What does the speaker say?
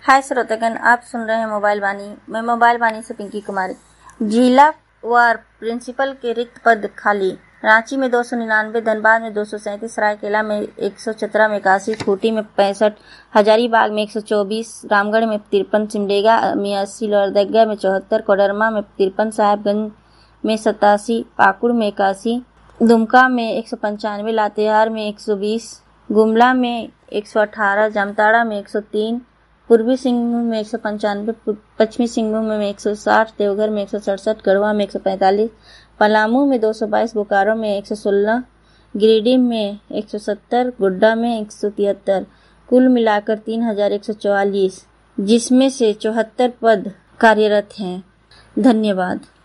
हाय श्रोतागण, आप सुन रहे हैं मोबाइल वाणी। मैं मोबाइल वाणी से पिंकी कुमारी। जिला वार प्रिंसिपल के रिक्त पद खाली। रांची में 299, धनबाद में 237, सरायकेला में 100, चतरा में 81, खूंटी में 65, हजारीबाग में 124, रामगढ़ में 53, सिमडेगा में 80, लोहरदगा में 74, कोडरमा में 53, साहेबगंज में 87, पाकुड़ में 81, दुमका में 195, लातेहार में 120, गुमला में 118, जामताड़ा में 103, पूर्वी सिंहभूम में 195, पश्चिमी सिंहभूम में 160, देवघर में 167, गढ़वा में 145, पलामू में 222, बोकारो में 116, गिरिडीह में 170, गोड्डा में 173, कुल मिलाकर 3144, जिसमें से 74 पद कार्यरत हैं। धन्यवाद।